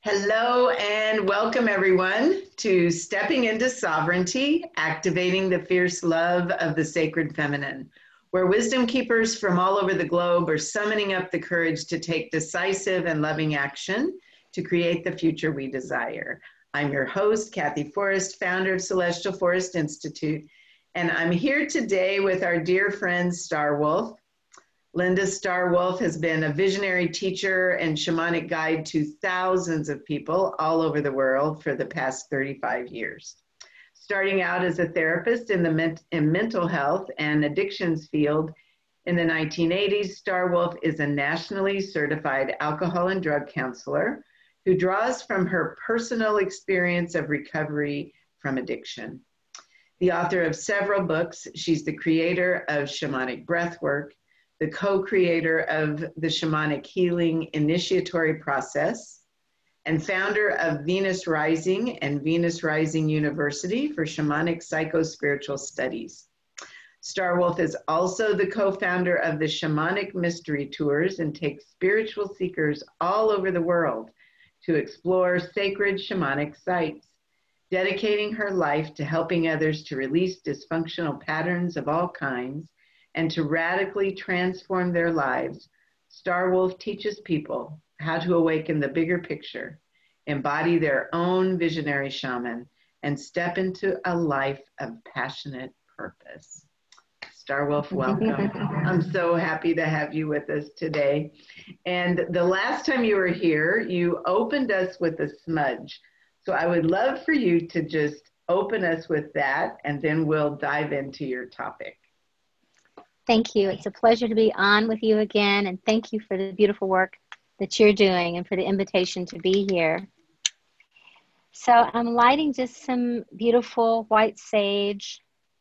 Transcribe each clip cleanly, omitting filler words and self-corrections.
Hello and welcome everyone to Stepping into Sovereignty, Activating the Fierce Love of the Sacred Feminine, where wisdom keepers from all over the globe are summoning up the courage to take decisive and loving action to create the future we desire. I'm your host, Kathy Forrest, founder of Celestial Forest Institute, and I'm here today with our dear friend Starwolf. Linda Starwolf has been a visionary teacher and shamanic guide to thousands of people all over the world for the past 35 years. Starting out as a therapist in the mental health and addictions field in the 1980s, Starwolf is a nationally certified alcohol and drug counselor who draws from her personal experience of recovery from addiction. The author of several books, she's the creator of Shamanic Breathwork, the co-creator of the Shamanic Healing Initiatory Process, and founder of Venus Rising and Venus Rising University for Shamanic Psycho-Spiritual Studies. Starwolf is also the co-founder of the Shamanic Mystery Tours and takes spiritual seekers all over the world to explore sacred shamanic sites, dedicating her life to helping others to release dysfunctional patterns of all kinds and to radically transform their lives. Starwolf teaches people how to awaken the bigger picture, embody their own visionary shaman, and step into a life of passionate purpose. Starwolf, welcome. I'm so happy to have you with us today. And the last time you were here, you opened us with a smudge. So I would love for you to just open us with that, and then we'll dive into your topic. Thank you. It's a pleasure to be on with you again, and thank you for the beautiful work that you're doing and for the invitation to be here. So I'm lighting just some beautiful white sage,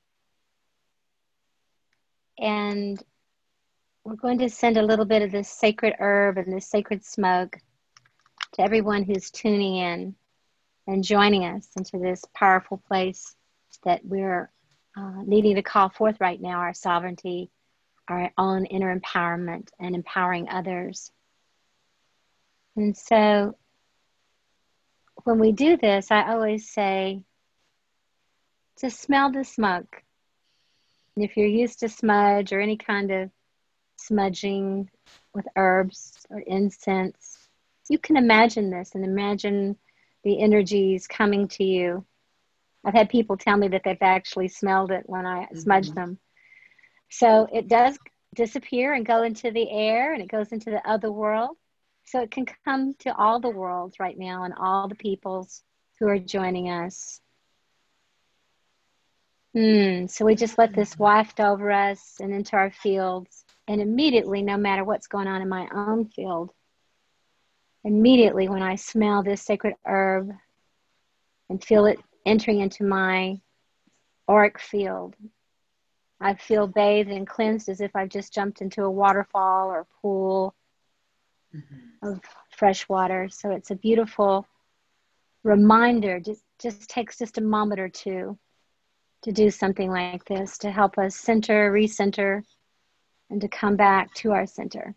and we're going to send a little bit of this sacred herb and this sacred smoke to everyone who's tuning in and joining us into this powerful place that we're needing to call forth right now, our sovereignty, our own inner empowerment, and empowering others. And so when we do this, I always say, just smell the smoke. And if you're used to smudge or any kind of smudging with herbs or incense, you can imagine this and imagine the energies coming to you. I've had people tell me that they've actually smelled it when I smudge them. So it does disappear and go into the air, and it goes into the other world. So it can come to all the worlds right now and all the peoples who are joining us. So we just let this waft over us and into our fields. And immediately, no matter what's going on in my own field, immediately when I smell this sacred herb and feel it entering into my auric field, I feel bathed and cleansed as if I've just jumped into a waterfall or a pool of fresh water. So it's a beautiful reminder. Just takes just a moment or two to do something like this to help us center, recenter, and to come back to our center.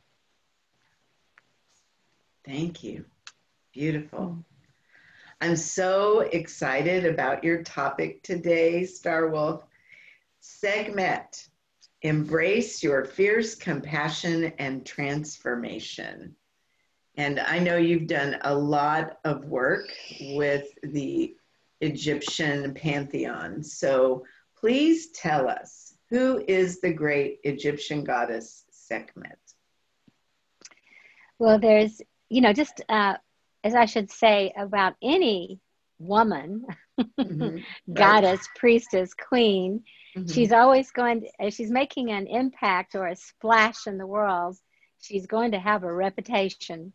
Thank you. Beautiful. I'm so excited about your topic today, Starwolf. Sekhmet, embrace your fierce compassion and transformation. And I know you've done a lot of work with the Egyptian pantheon. So please tell us, who is the great Egyptian goddess Sekhmet? Well, there's, just as I should say about any woman, goddess, priestess, queen, she's always she's making an impact or a splash in the world, she's going to have a reputation.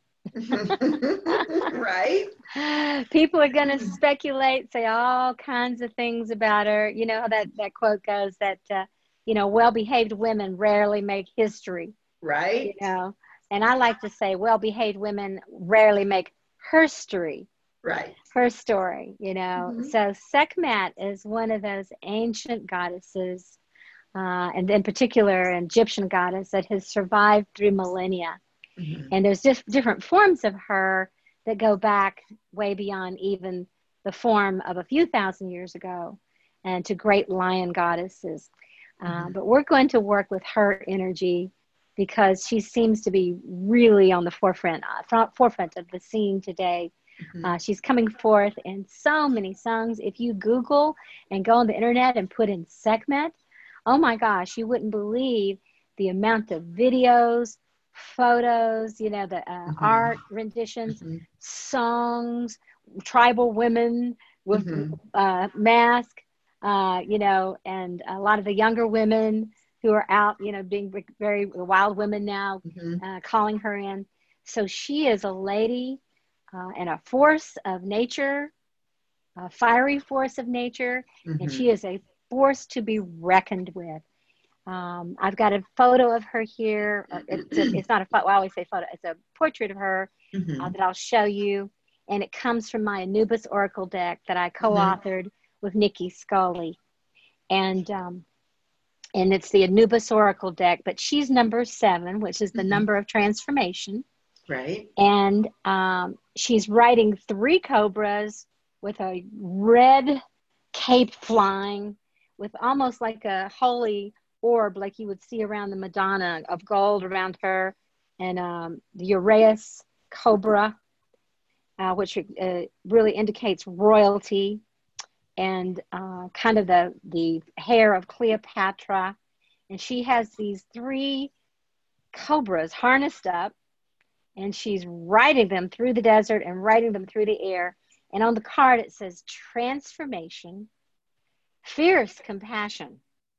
Right? People are going to speculate, say all kinds of things about her. You know how that quote goes that, well-behaved women rarely make history. Right. And I like to say well-behaved women rarely make her story. Right. Her story, So Sekhmet is one of those ancient goddesses, and in particular an Egyptian goddess that has survived through millennia. And there's just different forms of her, that go back way beyond even the form of a few thousand years ago, and to great lion goddesses. But we're going to work with her energy because she seems to be really on the forefront of the scene today. She's coming forth in so many songs. If you Google and go on the internet and put in Sekhmet, oh my gosh, you wouldn't believe the amount of videos, photos, you know, the art renditions, songs, tribal women with mask, you know, and a lot of the younger women who are out, you know, being very wild women now, calling her in. So she is a lady and a force of nature, a fiery force of nature, and she is a force to be reckoned with. I've got a photo of her here. It's not a photo. I always say photo. It's a portrait of her that I'll show you. And it comes from my Anubis Oracle deck that I co-authored with Nikki Scully. And it's the Anubis Oracle deck, but she's number 7, which is the number of transformation. Right. And she's riding 3 cobras with a red cape flying with almost like a holy orb, like you would see around the Madonna, of gold around her, and the Uraeus cobra, which really indicates royalty, and kind of the hair of Cleopatra. And she has these 3 cobras harnessed up, and she's riding them through the desert and riding them through the air. And on the card, it says transformation, fierce compassion,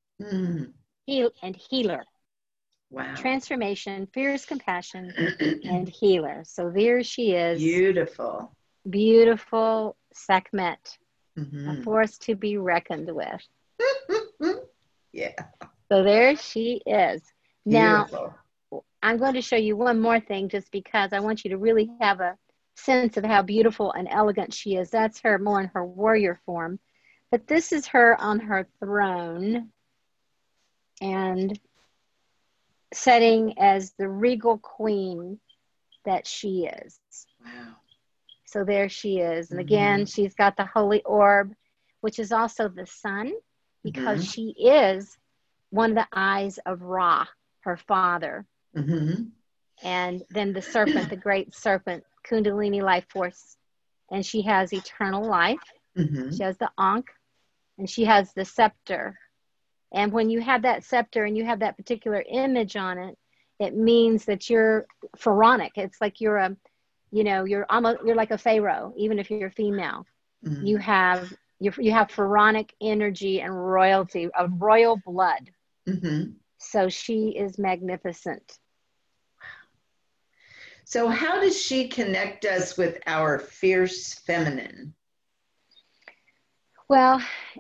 heal and healer. Wow. Transformation, fierce compassion, and healer. So there she is. Beautiful. Beautiful Sekhmet, a force to be reckoned with. Yeah. So there she is. Beautiful. Now, I'm going to show you one more thing just because I want you to really have a sense of how beautiful and elegant she is. That's her more in her warrior form. But this is her on her throne and setting as the regal queen that she is. Wow. So there she is. And again, she's got the holy orb, which is also the sun, because she is one of the eyes of Ra, her father. And then the serpent, the great serpent, Kundalini life force. And she has eternal life. She has the Ankh, and she has the scepter. And when you have that scepter and you have that particular image on it, it means that you're pharaonic. It's like you're a, you know, you're like a pharaoh, even if you're female. You have pharaonic energy and royalty, of royal blood. So she is magnificent. So how does she connect us with our fierce feminine? Well,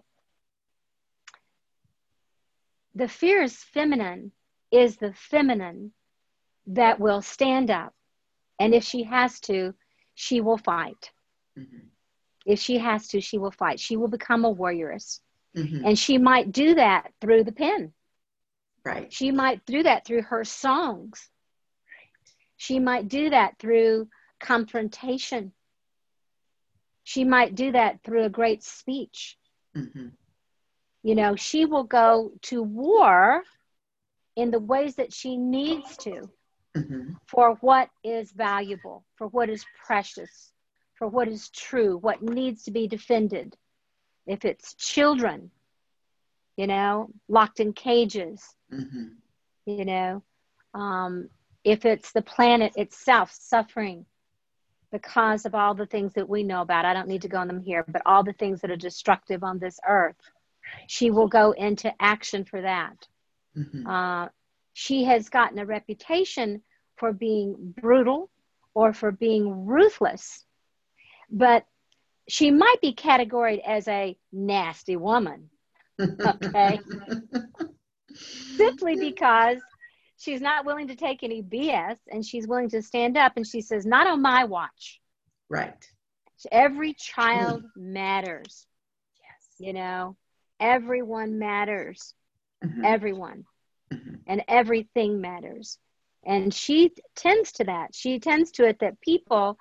the fierce feminine is the feminine that will stand up. And if she has to, she will fight. If she has to, she will fight. She will become a warrioress. And she might do that through the pen. Right. She might do that through her songs. She might do that through confrontation. She might do that through a great speech. You know, she will go to war in the ways that she needs to for what is valuable, for what is precious, for what is true, what needs to be defended. If it's children, you know, locked in cages, you know, if it's the planet itself suffering because of all the things that we know about, I don't need to go on them here, but all the things that are destructive on this earth, she will go into action for that. She has gotten a reputation for being brutal or for being ruthless, but she might be categorized as a nasty woman, okay? Simply because she's not willing to take any BS, and she's willing to stand up, and she says, not on my watch. Right. Every child matters. You know, everyone matters. Everyone. And everything matters. And she tends to that. She tends to it that people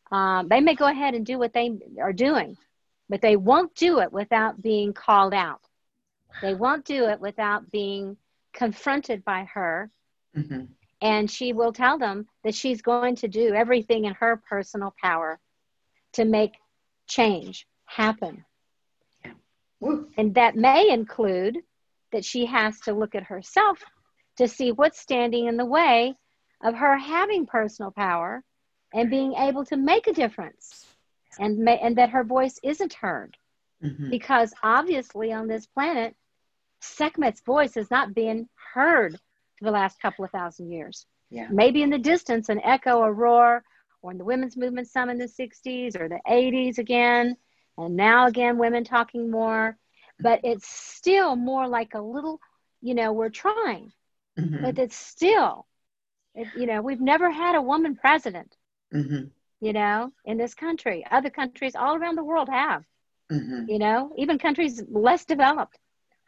They may go ahead and do what they are doing, but they won't do it without being called out. They won't do it without being confronted by her. Mm-hmm. And she will tell them that she's going to do everything in her personal power to make change happen. Yeah. And that may include that she has to look at herself to see what's standing in the way of her having personal power and being able to make a difference, and that her voice isn't heard. Mm-hmm. Because obviously on this planet, Sekhmet's voice is not being heard for the last couple of thousand years. Yeah. Maybe in the distance, an echo, a roar, or in the women's movement, some in the 60s or the 80s again, and now again, women talking more. But it's still more like a little, we're trying, Mm-hmm. but it's still, we've never had a woman president, mm-hmm. In this country. Other countries all around the world have, Mm-hmm. even countries less developed,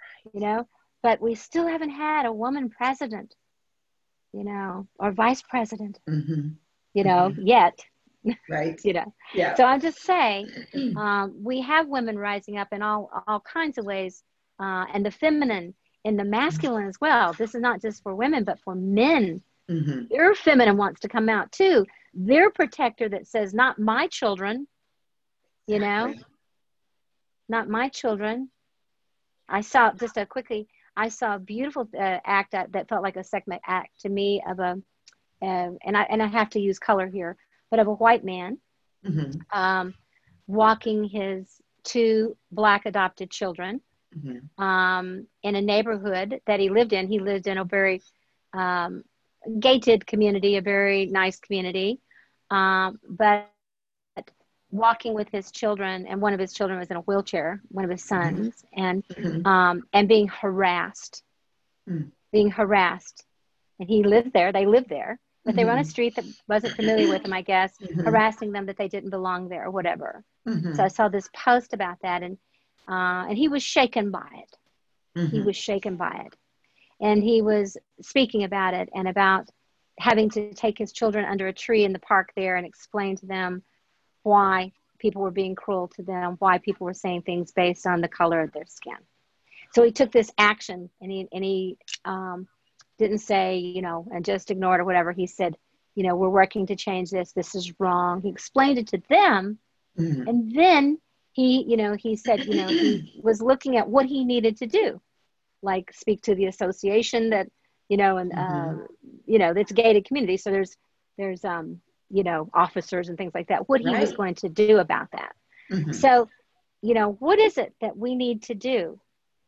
but we still haven't had a woman president, or vice president, Mm-hmm. Mm-hmm. yet. Right. Yeah. So I'll just say, we have women rising up in all kinds of ways, and the feminine and the masculine as well. This is not just for women, but for men. Mm-hmm. Their feminine wants to come out too. Their protector that says, not my children, Exactly. not my children. I saw a beautiful act that felt like a Sekhmet act to me of and I have to use color here, but of a white man, Mm-hmm. walking his 2 Black adopted children, Mm-hmm. in a neighborhood that he lived in. He lived in a very gated community, a very nice community, but walking with his children, and one of his children was in a wheelchair, one of his sons, Mm-hmm. and being harassed, and he lived there. They lived there, but they were on a street that wasn't familiar with him, I guess, harassing them that they didn't belong there or whatever. Mm-hmm. So I saw this post about that, and he was shaken by it. Mm-hmm. He was shaken by it, and he was speaking about it and about having to take his children under a tree in the park there and explain to them why people were being cruel to them, why people were saying things based on the color of their skin. So he took this action, and he didn't say, and just ignored or whatever. He said, we're working to change this. This is wrong. He explained it to them. Mm-hmm. And then he said, he was looking at what he needed to do, like speak to the association that, that's a gated community. So there's officers and things like that, what he was going to do about that. Mm-hmm. So, what is it that we need to do,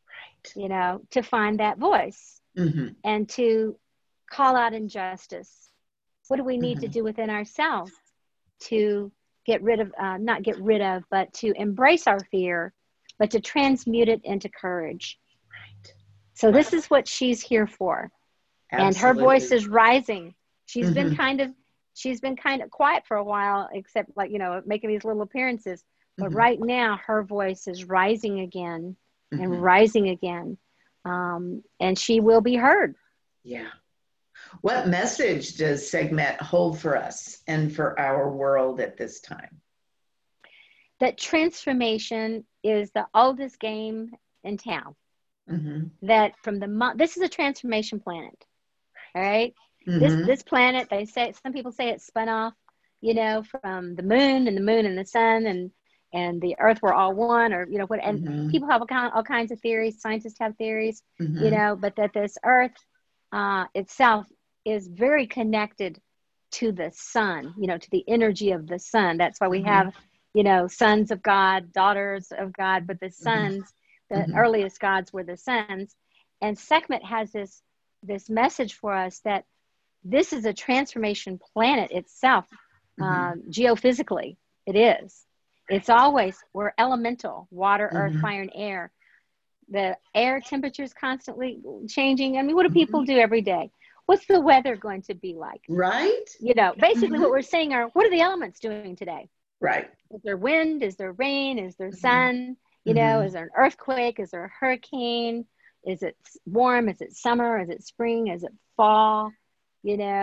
to find that voice, and to call out injustice? What do we need to do within ourselves to get rid of, not get rid of, but to embrace our fear, but to transmute it into courage? Right. So this is what she's here for. Absolutely. And her voice is rising. She's been kind of quiet for a while, except making these little appearances. But right now her voice is rising again and rising again. And she will be heard. Yeah. What message does Sekhmet hold for us and for our world at this time? That transformation is the oldest game in town. That this is a transformation planet. All right. This planet, some people say it spun off, from the moon and the sun and the earth were all one, or, and people have all kinds of theories. Scientists have theories, but that this earth itself is very connected to the sun, to the energy of the sun. That's why we have, sons of God, daughters of God, but the sons, the earliest gods were the sons. And Sekhmet has this message for us that this is a transformation planet itself. Geophysically, it is. It's always, we're elemental, water, earth, fire, and air. The air temperature is constantly changing. I mean, what do people do every day? What's the weather going to be like? Right. Basically what we're saying are, what are the elements doing today? Right. Is there wind? Is there rain? Is there sun? Is there an earthquake? Is there a hurricane? Is it warm? Is it summer? Is it spring? Is it fall?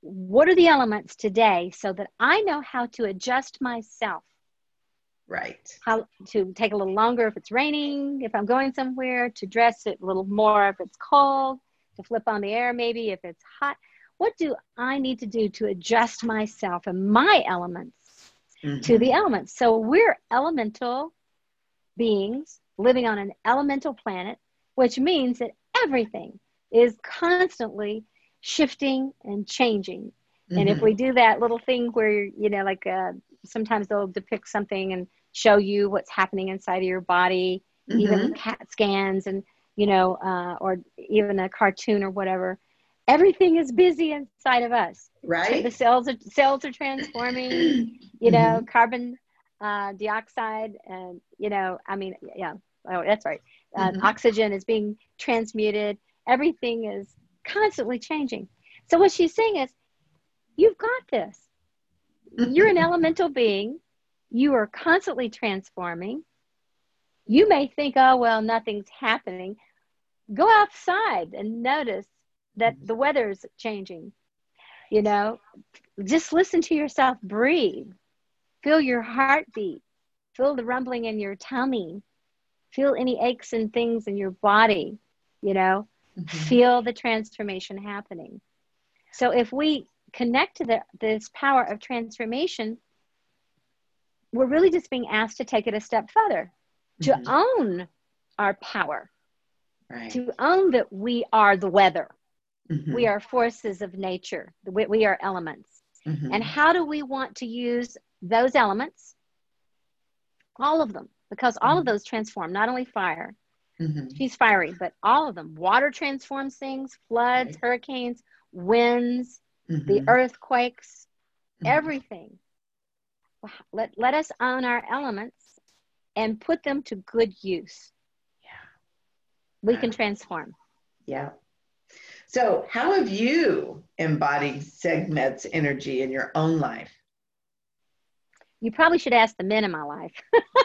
what are the elements today so that I know how to adjust myself? Right. How to take a little longer if it's raining, if I'm going somewhere, to dress it a little more if it's cold, to flip on the air maybe if it's hot. What do I need to do to adjust myself and my elements to the elements? So we're elemental beings living on an elemental planet, which means that everything is constantly shifting and changing. And if we do that little thing where, you know, like sometimes they'll depict something and show you what's happening inside of your body, even CAT scans and, you know, or even a cartoon or whatever. Everything is busy inside of us. Right. The cells are transforming, you know, carbon dioxide, and, you know, I mean, yeah, oh, that's right. Oxygen is being transmuted. Everything is constantly changing. So what she's saying is, you've got this. You're an elemental being. You are constantly transforming. You may think, oh, well, nothing's happening. Go outside and notice that the weather's changing. You know, just listen to yourself breathe. Feel your heartbeat. Feel the rumbling in your tummy. Feel any aches and things in your body. You know, feel the transformation happening. So if we connect to this power of transformation, we're really just being asked to take it a step further, to own our power, to own that we are the weather. We are forces of nature. We are elements. And how do we want to use those elements? All of them, because all of those transform, not only fire. She's fiery, but all of them. Water transforms things, floods, hurricanes, winds, the earthquakes, everything. Let us own our elements and put them to good use. We can transform. Yeah. So how have you embodied Sekhmet's energy in your own life? You probably should ask the men in my life.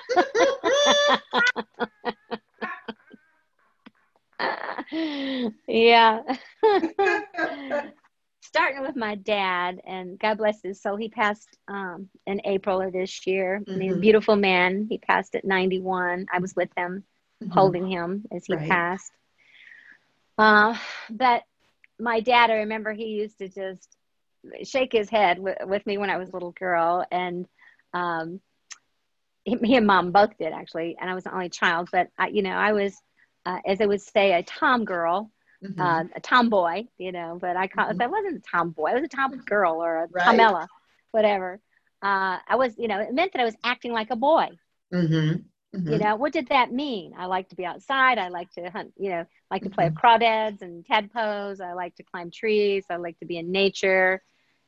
Yeah. Starting with my dad, and God bless his soul, he passed in April of this year. I mean, beautiful man. He passed at 91. I was with him, holding him as he passed. But my dad, I remember he used to just shake his head with me when I was a little girl. And he and mom both did, actually. And I was the only child. But, I was, as I would say, a tom girl. A tomboy, but I wasn't a tomboy. I was a tom girl or a tomella, whatever. I was, it meant that I was acting like a boy. What did that mean? I like to be outside. I like to hunt, like to play with crawdads and tadpoles. I like to climb trees. I like to be in nature,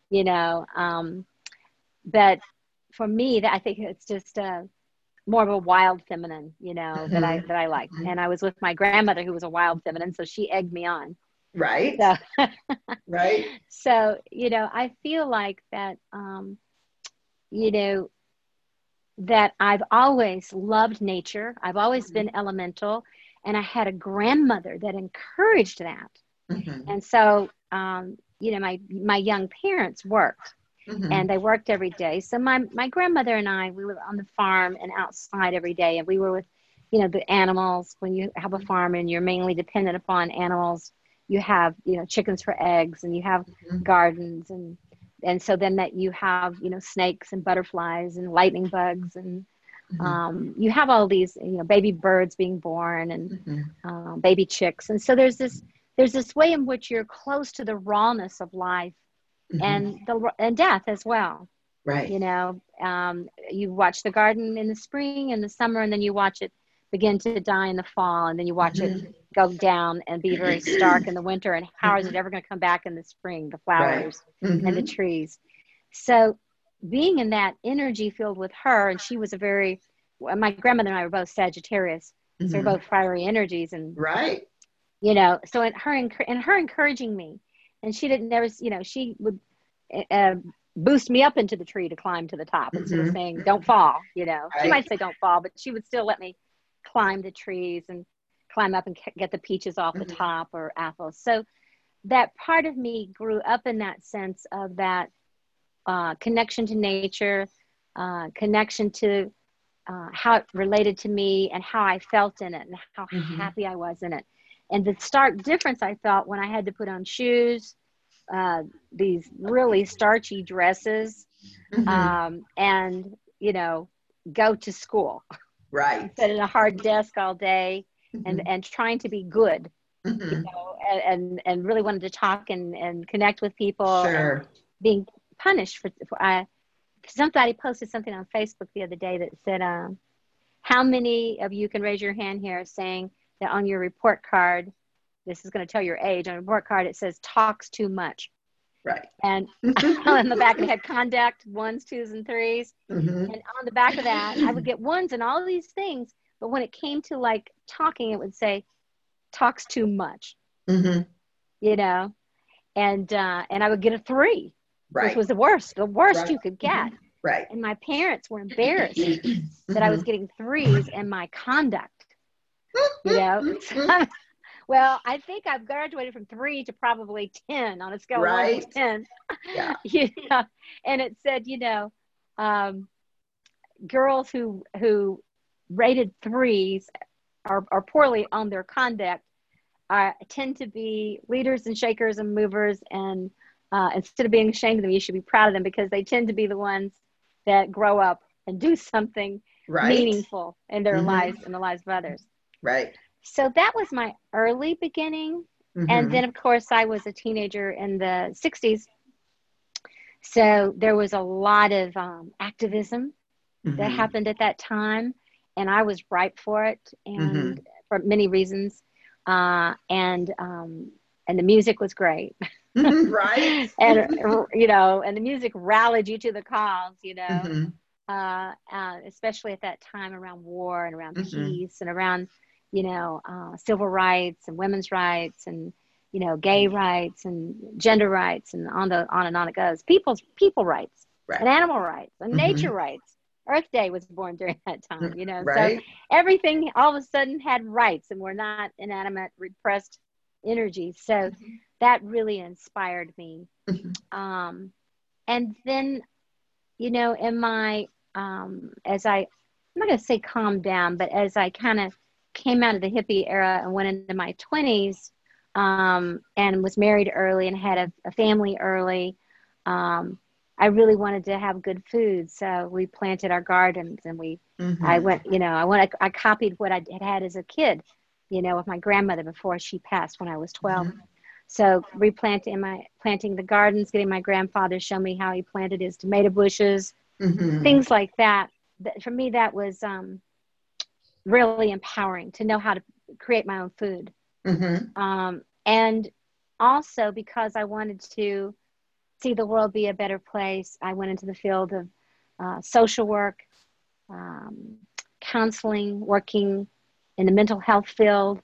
but for me, I think it's just more of a wild feminine, that I like. And I was with my grandmother, who was a wild feminine, so she egged me on. Right. So, right. So, I feel like that, that I've always loved nature. I've always been elemental, and I had a grandmother that encouraged that. And so, my young parents worked. And they worked every day. So my grandmother and I, we were on the farm and outside every day. And we were with, the animals. When you have a farm and you're mainly dependent upon animals, you have, chickens for eggs, and you have gardens. And so then that you have, snakes and butterflies and lightning bugs. And you have all these, baby birds being born and baby chicks. And so there's this way in which you're close to the rawness of life. And death as well. Right. You watch the garden in the spring and the summer, and then you watch it begin to die in the fall, and then you watch it go down and be very stark in the winter. And how is it ever going to come back in the spring? The flowers and the trees. So being in that energy field with her, and she was my grandmother and I were both Sagittarius, so we're both fiery energies, and so in her encouraging me. And she didn't never, she would boost me up into the tree to climb to the top instead of saying, don't fall, She might say don't fall, but she would still let me climb the trees and climb up and get the peaches off the top or apples. So that part of me grew up in that sense of that connection to nature, connection to how it related to me and how I felt in it and how happy I was in it. And the stark difference I felt when I had to put on shoes, these really starchy dresses, and, you know, go to school. Right. Sit at a hard desk all day and trying to be good, you know, and really wanted to talk and connect with people. Sure. And being punished for somebody posted something on Facebook the other day that said, how many of you can raise your hand here saying that on your report card, this is going to tell your age, on a report card it says talks too much. Right. And on the back it had conduct, 1s, 2s, and 3s. And on the back of that, I would get 1s and all these things. But when it came to like talking, it would say talks too much, you know, and I would get a 3, which was the worst you could get. Right. And my parents were embarrassed that I was getting 3s in my conduct, you know. Well, I think I've graduated from 3 to probably 10 on a scale of 1 to 10. Yeah. You know? And it said, you know, girls who rated 3s are poorly on their conduct tend to be leaders and shakers and movers. And instead of being ashamed of them, you should be proud of them, because they tend to be the ones that grow up and do something meaningful in their lives and the lives of others. Right. So that was my early beginning. And then, of course, I was a teenager in the 60s. So there was a lot of activism that happened at that time. And I was ripe for it, and for many reasons. And the music was great. Right. And, you know, and the music rallied you to the cause, you know, especially at that time around war and around peace and around, you know, civil rights and women's rights and, you know, gay rights and gender rights, and on and on it goes. People rights and animal rights and nature rights. Earth Day was born during that time, you know. So everything all of a sudden had rights, and we're not inanimate, repressed energy. So that really inspired me. And then, you know, in my, as I'm not going to say calm down, but as I kind of came out of the hippie era and went into my 20s, and was married early and had a family early, I really wanted to have good food. So we planted our gardens, and I copied what I had as a kid, you know, with my grandmother before she passed when I was 12. So planting the gardens, getting my grandfather to show me how he planted his tomato bushes, things like that. For me, that was really empowering to know how to create my own food. And also because I wanted to see the world be a better place, I went into the field of social work, counseling, working in the mental health field.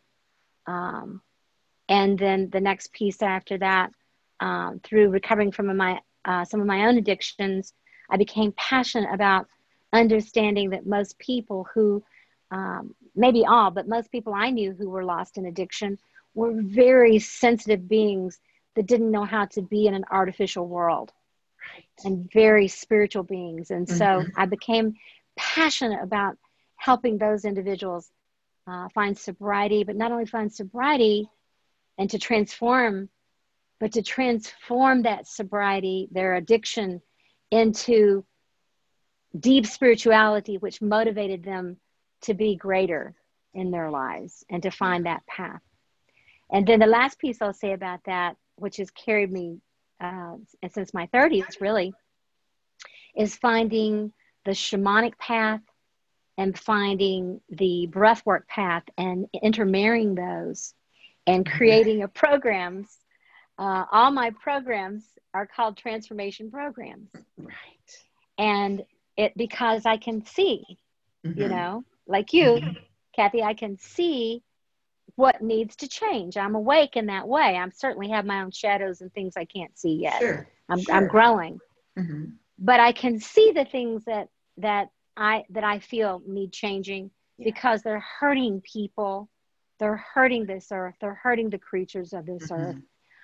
And then the next piece after that, through recovering from some of my own addictions, I became passionate about understanding that most people who, maybe all, but most people I knew who were lost in addiction were very sensitive beings that didn't know how to be in an artificial world, and very spiritual beings. And so I became passionate about helping those individuals find sobriety, but not only find sobriety and to transform, but to transform that sobriety, their addiction, into deep spirituality, which motivated them to be greater in their lives and to find that path. And then the last piece I'll say about that, which has carried me since my 30s really, is finding the shamanic path and finding the breathwork path and intermarrying those and creating a programs. All my programs are called transformation programs. And because I can see, you know, like you, Kathy, I can see what needs to change. I'm awake in that way. I certainly have my own shadows and things I can't see yet. I'm growing, but I can see the things that I feel need changing because they're hurting people. They're hurting this earth. They're hurting the creatures of this earth.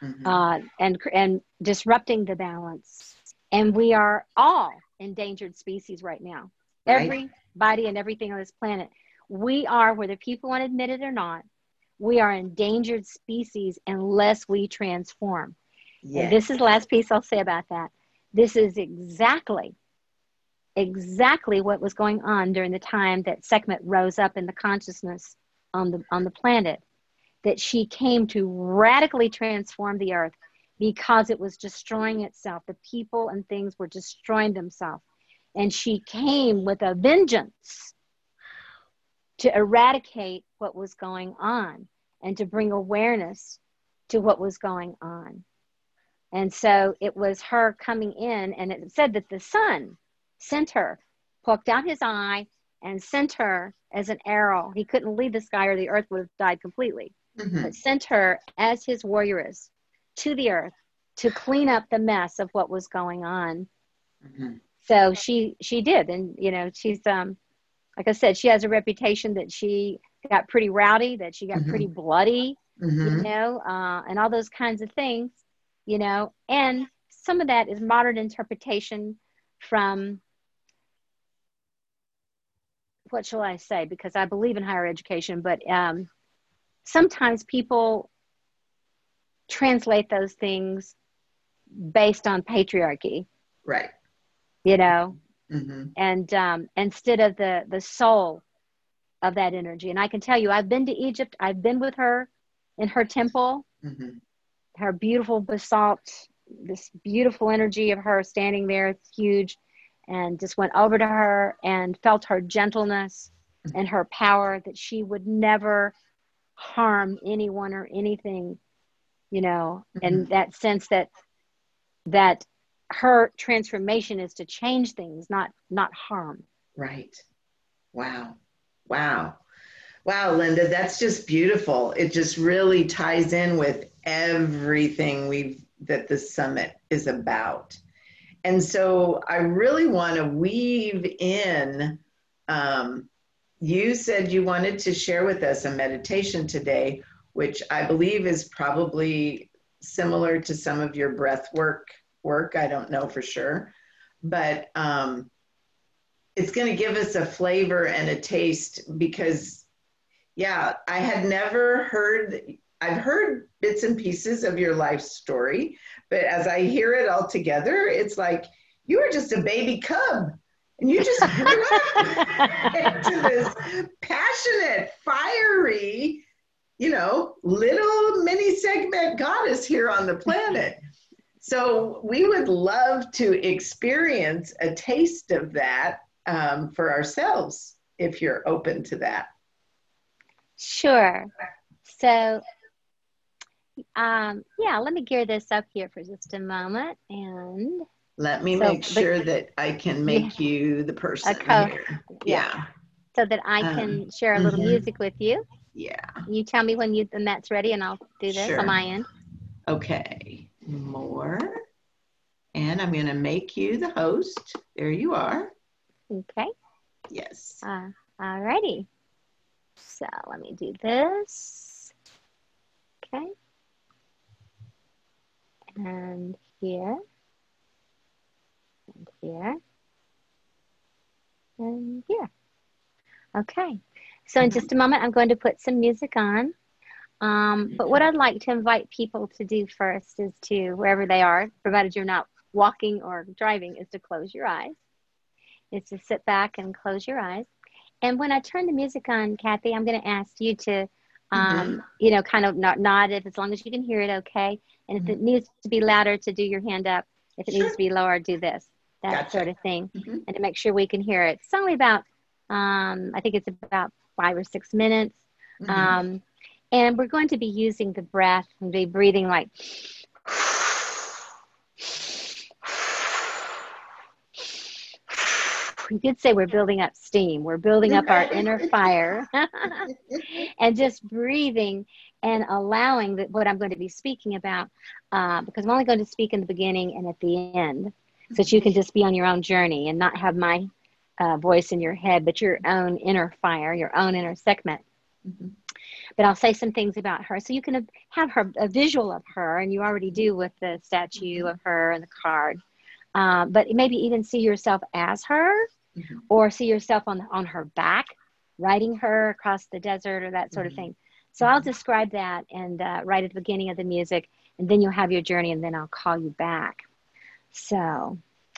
and disrupting the balance. And we are all endangered species right now. Right. Everybody and everything on this planet. We are, whether people want to admit it or not, we are endangered species unless we transform. Yes. And this is the last piece I'll say about that. This is exactly what was going on during the time that Sekhmet rose up in the consciousness on the planet, that she came to radically transform the earth because it was destroying itself. The people and things were destroying themselves. And she came with a vengeance to eradicate what was going on and to bring awareness to what was going on. And so it was her coming in, and it said that the sun sent her, poked out his eye and sent her as an arrow. He couldn't leave the sky or the earth would have died completely, but sent her as his warrioress to the earth to clean up the mess of what was going on. So she did. And, you know, she's, like I said, she has a reputation that she got pretty rowdy, that she got pretty bloody, you know, and all those kinds of things, you know, and some of that is modern interpretation from, what shall I say? Because I believe in higher education, but sometimes people translate those things based on patriarchy. Right. You know, and instead of the soul of that energy. And I can tell you, I've been to Egypt. I've been with her in her temple, her beautiful basalt, this beautiful energy of her standing there. It's huge. And just went over to her and felt her gentleness and her power, that she would never harm anyone or anything, you know, in that sense that her transformation is to change things, not harm. Right. Wow. Wow. Wow, Linda, that's just beautiful. It just really ties in with everything that the summit is about. And so I really want to weave in, you said you wanted to share with us a meditation today, which I believe is probably similar to some of your breath work. I don't know for sure, but it's going to give us a flavor and a taste, because yeah, I've heard bits and pieces of your life story, but as I hear it all together, it's like you were just a baby cub and you just grew up into this passionate, fiery, you know, little mini Sekhmet goddess here on the planet. So we would love to experience a taste of that for ourselves, if you're open to that. Sure. So, yeah, let me gear this up here for just a moment. And let me make sure that I can make you the person here. Yeah. So that I can share a little music with you. Yeah. You tell me when that's ready, and I'll do this on my end. Okay. More. And I'm going to make you the host. There you are. Okay. Yes. All righty. So let me do this. Okay. And here. And here. And here. Okay. So in just a moment, I'm going to put some music on. But what I'd like to invite people to do first is to, wherever they are, provided you're not walking or driving, is to close your eyes. It's to sit back and close your eyes. And when I turn the music on, Kathy, I'm going to ask you to, you know, kind of nod as long as you can hear it, okay? And if it needs to be louder, to do your hand up. If it needs to be lower, do this, that sort of thing. And to make sure we can hear it. It's only about, I think it's about 5 or 6 minutes. And we're going to be using the breath and be breathing like, you could say we're building up steam. We're building up our inner fire and just breathing and allowing what I'm going to be speaking about, because I'm only going to speak in the beginning and at the end, so that you can just be on your own journey and not have my voice in your head, but your own inner fire, your own inner Sekhmet. But I'll say some things about her so you can have a visual of her, and you already do with the statue of her and the card. But maybe even see yourself as her, or see yourself on her back, riding her across the desert or that sort of thing. So I'll describe that and right at the beginning of the music, and then you'll have your journey, and then I'll call you back. So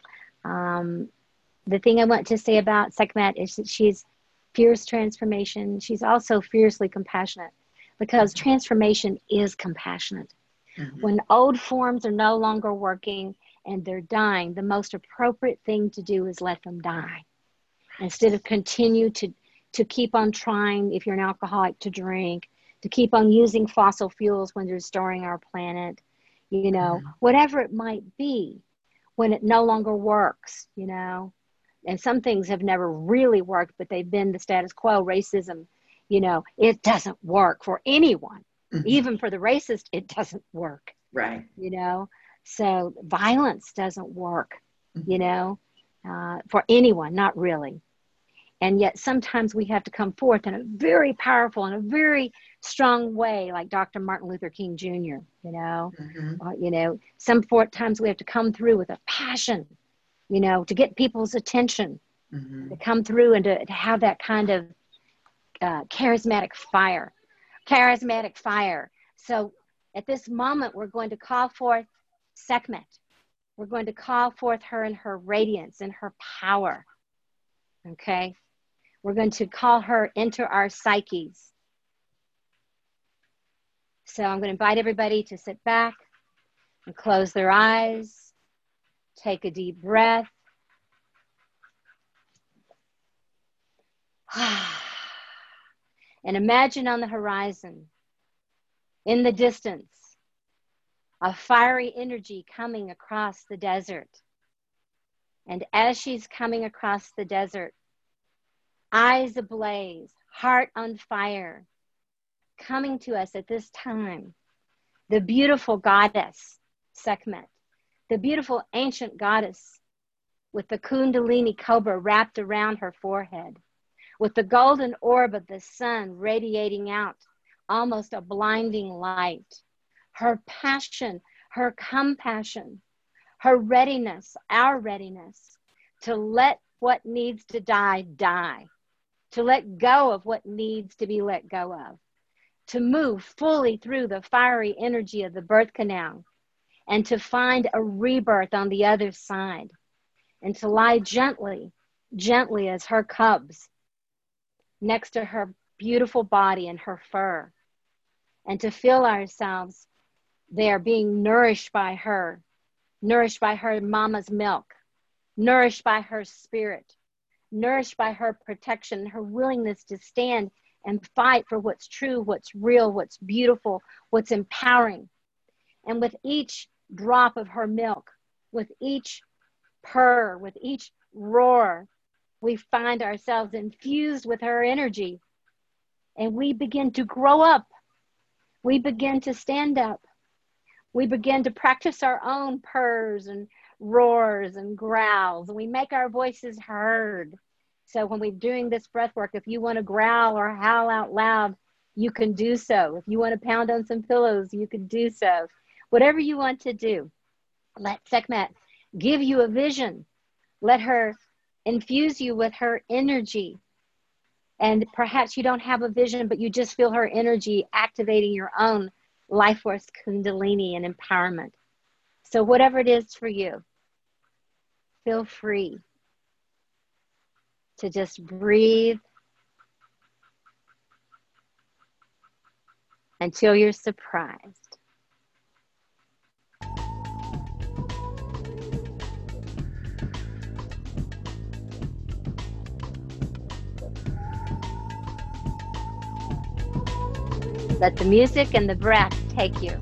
the thing I want to say about Sekhmet is that she's fierce transformation. She's also fiercely compassionate, because transformation is compassionate. When old forms are no longer working and they're dying, the most appropriate thing to do is let them die. Instead of continue to keep on trying, if you're an alcoholic, to drink, to keep on using fossil fuels when they're destroying our planet, you know, whatever it might be, when it no longer works, you know. And some things have never really worked, but they've been the status quo. Racism, you know, it doesn't work for anyone. Even for the racist, it doesn't work. Right. You know, so violence doesn't work, you know, for anyone, not really. And yet sometimes we have to come forth in a very powerful and a very strong way, like Dr. Martin Luther King Jr., you know. You know, sometimes we have to come through with a passion, you know, to get people's attention, to come through and to have that kind of charismatic fire. So at this moment, we're going to call forth Sekhmet. We're going to call forth her in her radiance and her power. Okay? We're going to call her into our psyches. So I'm going to invite everybody to sit back and close their eyes. Take a deep breath. And imagine on the horizon, in the distance, a fiery energy coming across the desert. And as she's coming across the desert, eyes ablaze, heart on fire, coming to us at this time, the beautiful goddess, Sekhmet, the beautiful ancient goddess with the Kundalini cobra wrapped around her forehead, with the golden orb of the sun radiating out, almost a blinding light. Her passion, her compassion, her readiness, our readiness to let what needs to die, die, to let go of what needs to be let go of, to move fully through the fiery energy of the birth canal, and to find a rebirth on the other side, and to lie gently, gently as her cubs next to her beautiful body and her fur, and to feel ourselves there being nourished by her mama's milk, nourished by her spirit, nourished by her protection, her willingness to stand and fight for what's true, what's real, what's beautiful, what's empowering. And with each drop of her milk, with each purr, with each roar, we find ourselves infused with her energy, and we begin to grow up. We begin to stand up. We begin to practice our own purrs and roars and growls, and we make our voices heard. So when we're doing this breath work, if you want to growl or howl out loud, you can do so. If you want to pound on some pillows, you can do so. Whatever you want to do, let Sekhmet give you a vision. Let her infuse you with her energy. And perhaps you don't have a vision, but you just feel her energy activating your own life force, Kundalini, and empowerment. So whatever it is for you, feel free to just breathe until you're surprised. Let the music and the breath take you.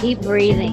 Keep breathing.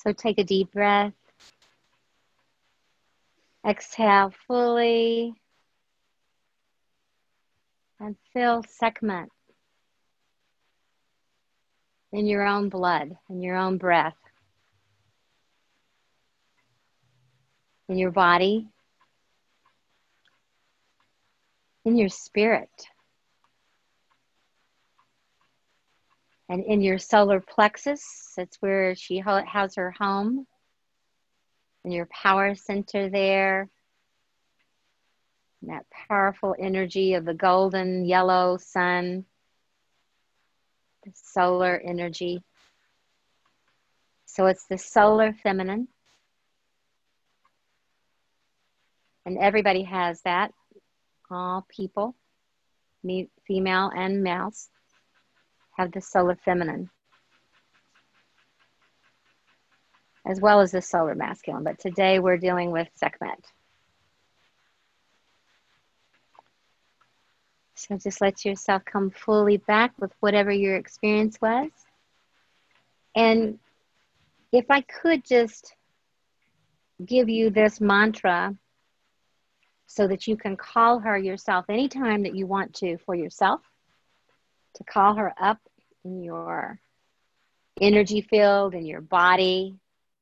So take a deep breath. Exhale fully. And feel Sekhmet in your own blood, in your own breath, in your body, in your spirit, and in your solar plexus. That's where she has her home, in your power center there. And that powerful energy of the golden yellow sun, the solar energy. So it's the solar feminine. And everybody has that. All people, female and males, have the solar feminine, as well as the solar masculine. But today we're dealing with Sekhmet. So just let yourself come fully back with whatever your experience was. And if I could just give you this mantra so that you can call her yourself anytime that you want to for yourself, to call her up in your energy field, in your body.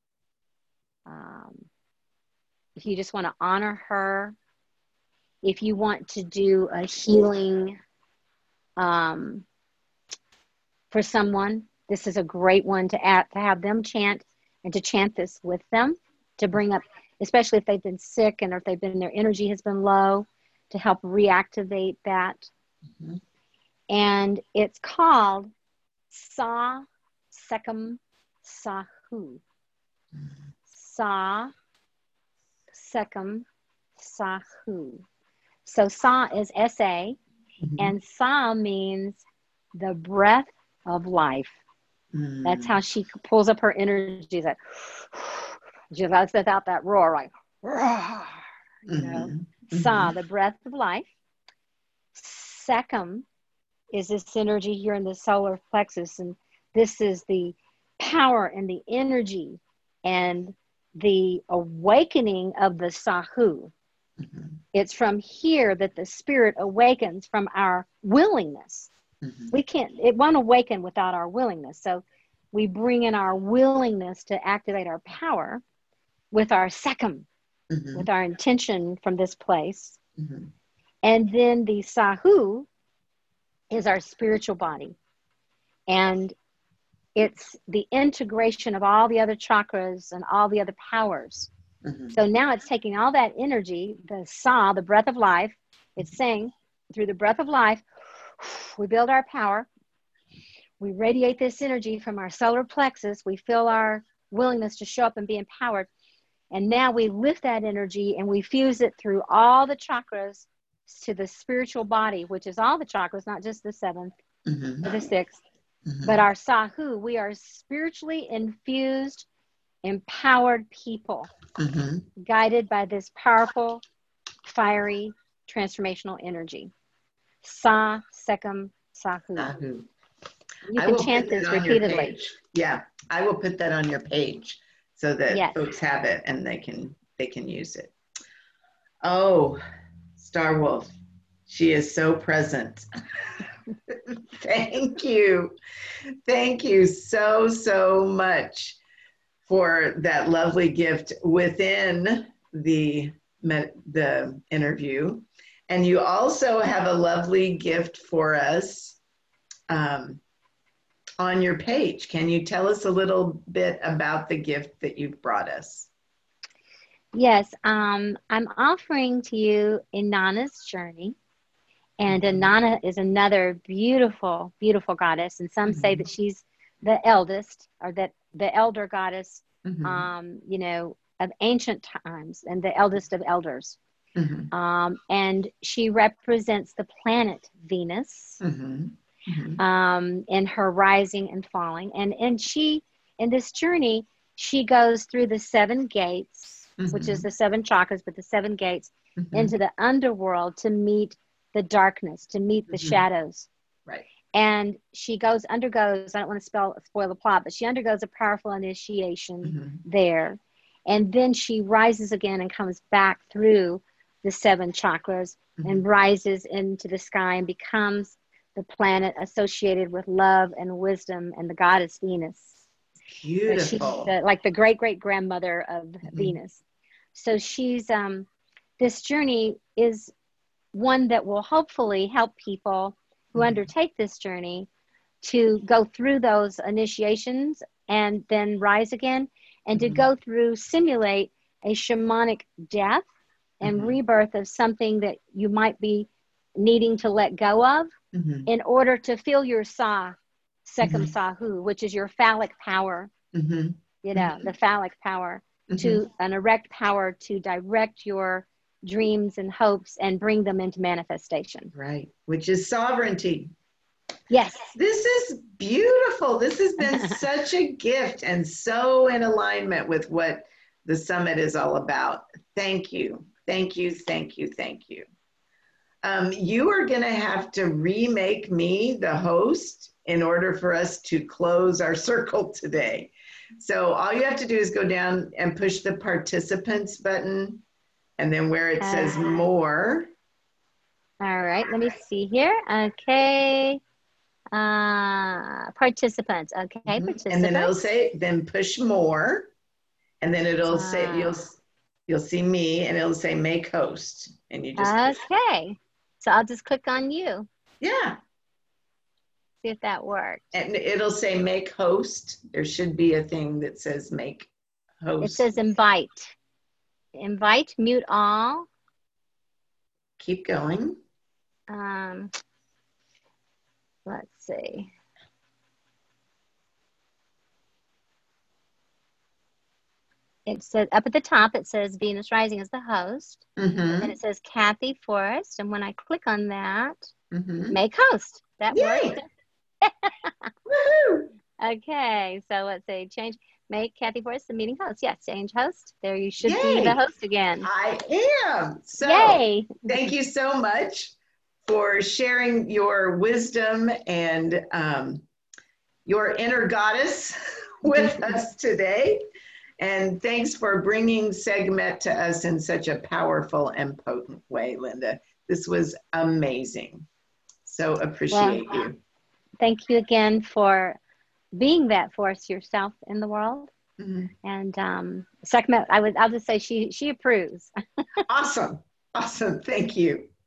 If you just want to honor her, if you want to do a healing for someone, this is a great one to have them chant, and to chant this with them, to bring up, especially if they've been sick and if their energy has been low, to help reactivate that. Mm-hmm. And it's called Sa Sekam Sahu. Mm-hmm. Sa Sekam Sahu. So Sa is S-A, mm-hmm. and Sa means the breath of life. Mm-hmm. That's how she pulls up her energy. Like, she lets out that roar, like, you know. Mm-hmm. Sa, the breath of life. Sekam is this energy here in the solar plexus, and this is the power and the energy and the awakening of the Sahu. Mm-hmm. It's from here that the spirit awakens, from our willingness. Mm-hmm. It won't awaken without our willingness. So we bring in our willingness to activate our power with our Sekam, mm-hmm. with our intention from this place. Mm-hmm. And then the Sahu is our spiritual body. And it's the integration of all the other chakras and all the other powers. Mm-hmm. So now it's taking all that energy, the Sa, the breath of life. It's saying, through the breath of life, we build our power. We radiate this energy from our solar plexus. We feel our willingness to show up and be empowered. And now we lift that energy and we fuse it through all the chakras to the spiritual body, which is all the chakras, not just the seventh, mm-hmm. or the sixth, mm-hmm. but our Sahu. We are spiritually infused, empowered people, mm-hmm. guided by this powerful, fiery, transformational energy. Sa Sekam Sahu. Sahu. You can chant this repeatedly. Yeah, I will put that on your page so that folks have it and they can use it. Oh, Star Wolf, she is so present. Thank you. Thank you so much for that lovely gift within the interview. And you also have a lovely gift for us on your page. Can you tell us a little bit about the gift that you've brought us? Yes, I'm offering to you Inanna's journey. And Inanna is another beautiful, beautiful goddess. And some say that she's the eldest, or that the elder goddess, you know, of ancient times, and the eldest of elders. Mm-hmm. And she represents the planet Venus, in her rising and falling. And she, in this journey, she goes through the 7 gates, which is the 7 chakras, but the 7 gates into the underworld to meet the darkness, to meet the shadows. Right. And she undergoes, I don't want to spoil the plot, but she undergoes a powerful initiation there. And then she rises again and comes back through the 7 chakras and rises into the sky and becomes the planet associated with love and wisdom and the goddess Venus. Beautiful. She's like the great-great-grandmother of Venus. So she's, this journey is one that will hopefully help people who undertake this journey to go through those initiations and then rise again, and to go through, simulate a shamanic death and rebirth of something that you might be needing to let go of in order to feel your Sekam Sahu, which is your phallic power, you know, the phallic power, to an erect power to direct your dreams and hopes and bring them into manifestation. Right, which is sovereignty. Yes. This is beautiful. This has been such a gift and so in alignment with what the summit is all about. Thank you. Thank you. Thank you. Thank you. You are going to have to remake me the host in order for us to close our circle today. So all you have to do is go down and push the participants button, and then where it says more. All right, let me see here. Okay. Participants. Okay, participants. And then it'll say, then push more. And then it'll say, you'll see me, and it'll say make host. And you just okay. So I'll just click on you. Yeah. See if that works. And it'll say make host. There should be a thing that says make host. It says invite. Invite, mute all. Keep going. Let's see. It says up at the top, it says Venus Rising as the host. And then it says Kathy Forrest. And when I click on that, make host. That works. Okay, so let's say change, make Kathy Forrest the meeting host. Yes, change host. There you should be the host again. I am. So yay. Thank you so much for sharing your wisdom and your inner goddess with us today. And thanks for bringing Sekhmet to us in such a powerful and potent way, Linda. This was amazing. So appreciate you. Thank you again for being that force yourself in the world. And Sekhmet, I'll just say she approves. Awesome. Awesome. Thank you.